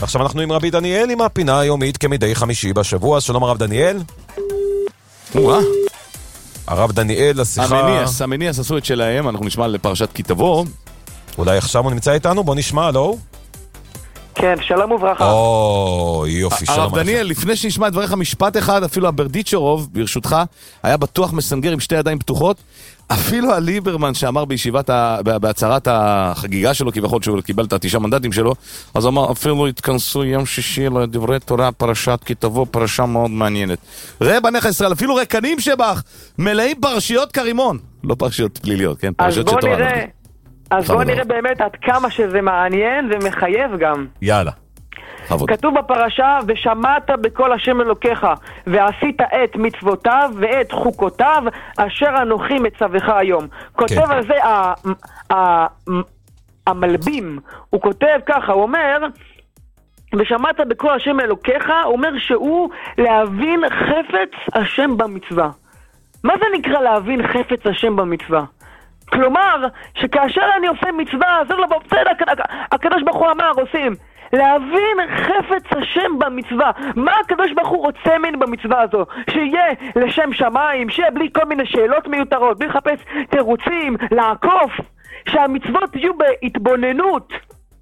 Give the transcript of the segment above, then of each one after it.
עכשיו אנחנו עם רבי דניאל עם הפינה היומית כמדי חמישי בשבוע. שלום הרב דניאל. הרב דניאל, השיחה... המניאס עשו את שלהם, אנחנו נשמע לפרשת כי תבוא. אולי עכשיו הוא נמצא איתנו, בוא נשמע, לא? כן, שלום וברכה. יופי, שלום. הרב דניאל, לפני שנשמע את דבריך משפט אחד, אפילו הברדיצ'רוב, ברשותך, היה בטוח מסנגר עם שתי ידיים פתוחות. אפילו הליברמן שאמר בהצהרת החגיגה שלו, כביכול שהוא קיבל את 9 מנדטים שלו, אז אמר, אפילו התכנסו יום שישי לדברי תורה, פרשת כי תבוא, פרשה מאוד מעניינת. ראה בניך ישראל, אפילו רקנים שבח, מלאים פרשיות כרימון. לא פרשיות פליליות, כן? פרשיות שתורה. אז בואו נראה באמת עד כמה שזה מעניין ומחייב גם. יאללה. כתוב בפרשה, ושמעת בקול השם אלוקיך, ועשית את מצוותיו ואת חוקותיו, אשר אנוכי מצווך היום. כותב על זה המלבים, הוא כותב ככה, הוא אומר, ושמעת בקול השם אלוקיך, הוא אומר שהוא להבין חפץ השם במצווה. מה זה נקרא להבין חפץ השם במצווה? כלומר, שכאשר אני עושה מצווה, זה לא בסדר, הקדוש ברוך הוא אמר, עושים להבין חפץ השם במצווה. מה הקדוש ברוך הוא רוצה ממני במצווה הזו? שיהיה לשם שמיים, שיהיה בלי כל מיני שאלות מיותרות, בלי לחפש תירוצים, לעקוף, שהמצוות יהיו בהתבוננות.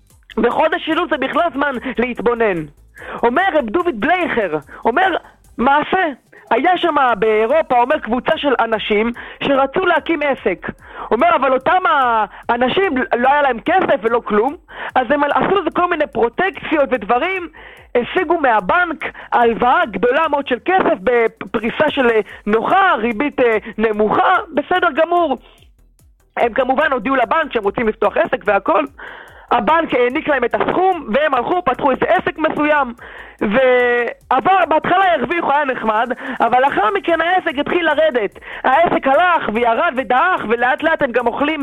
בחודש אלול זה בכלל זמן להתבונן. אומר רב דוד בלייכר, אומר מעשה, היה שם באירופה, אומר קבוצה של אנשים שרצו להקים עסק. אומר, אבל אותם האנשים לא היה להם כסף ולא כלום, אז הם עשו לזה כל מיני פרוטקציות ודברים, השיגו מהבנק הלוואה גדולה מאוד של כסף בפריסה של נוחה, ריבית נמוכה, בסדר גמור. הם כמובן הודיעו לבנק שהם רוצים לפתוח עסק והכל. הבנק העניק להם את הסכום, והם הלכו, פתחו איזה עסק מסוים, ועבר, בהתחלה הרוויחו, היה נחמד, אבל לאחר מכן העסק התחיל לרדת. העסק הלך וירד ודעך, ולאט לאט הם גם אוכלים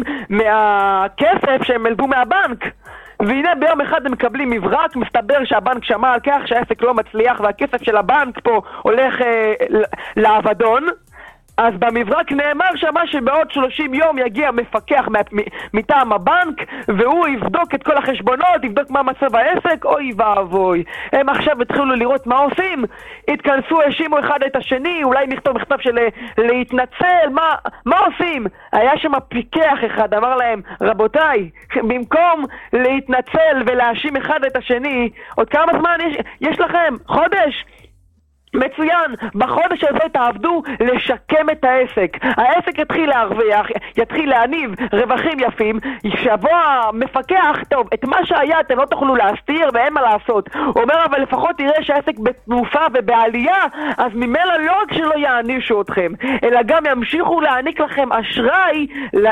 מהכסף שהם הלוו מהבנק. והנה ביום אחד הם מקבלים מברק, מסתבר שהבנק שמע על כך שהעסק לא מצליח, והכסף של הבנק פה הולך לאבדון. אז במברק נאמר שמה שבעוד 30 יום יגיע מפקח מטעם הבנק, והוא יבדוק את כל החשבונות, יבדוק מה מצב העסק, אוי ואבוי. הם עכשיו התחילו לראות מה עושים, התכנסו, האשימו אחד את השני, אולי נכתוב מכתב של להתנצל, מה עושים? היה שם פיקח אחד, אמר להם, רבותיי, במקום להתנצל ולהאשים אחד את השני, עוד כמה זמן יש לכם? חודש? מצוין, בחודש הזה תעבדו לשקם את העסק. העסק יתחיל להרוויח, יתחיל להניב רווחים יפים, שיבוא המפקח, טוב, את מה שהיה אתם לא תוכלו להסתיר ואין מה לעשות. הוא אומר, אבל לפחות תראה שהעסק בתנופה ובעלייה, אז ממילא לא רק שלא יענישו אתכם, אלא גם ימשיכו להעניק לכם אשראי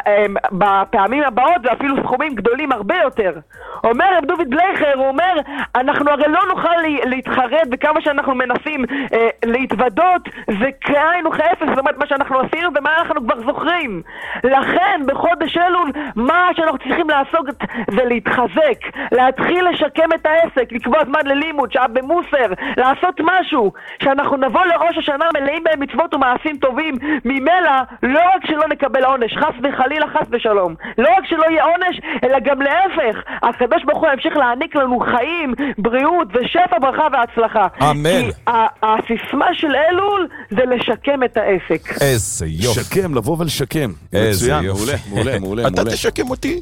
בפעמים הבאות, ואפילו סכומים גדולים הרבה יותר. אומר רב דוד בלייכר, הוא אומר, אנחנו הרי לא נוכל להתחרט בכמה שאנחנו מנסים להתוודות, זה כאין וכאפס, זאת אומרת מה שאנחנו עשינו ומה אנחנו כבר זוכרים. לכן בחודש אלול מה שאנחנו צריכים לעשות זה להתחזק, להתחיל לשקם את העסק, לקבוע זמן ללימוד, שעה במוסר, לעשות משהו שאנחנו נבוא לראש השנה מלאים בהם מצוות ומעשים טובים. ממילא לא רק שלא נקבל עונש, חס וחלילה, חס ושלום, לא רק שלא יהיה עונש, אלא גם להפך, הקדוש ברוך הוא ימשיך להעניק לנו חיים, בריאות ושפע, ברכה והצלחה. אמן. הסיסמה של אלול זה לשקם את העסק. איזה יופי. לשקם, לבוא ולשקם. איזה יופי. מעולה. אתה תשקם אותי.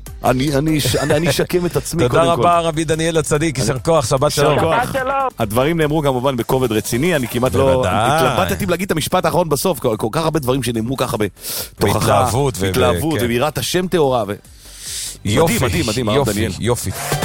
אני אשקם את עצמי קודם כל. תודה רבה רבי דניאל הצדיק, יישר כוח, שבת שלום. שבת שלום. הדברים נאמרו כמובן בכובד רציני, אני כמעט לא התלבטתי להגיד את המשפט האחרון בסוף, כל כך הרבה דברים שנאמרו ככה בתוכחה, בהתלהבות וביראת השם טהורה. יופי, מדהים, הרב דניאל. יופי.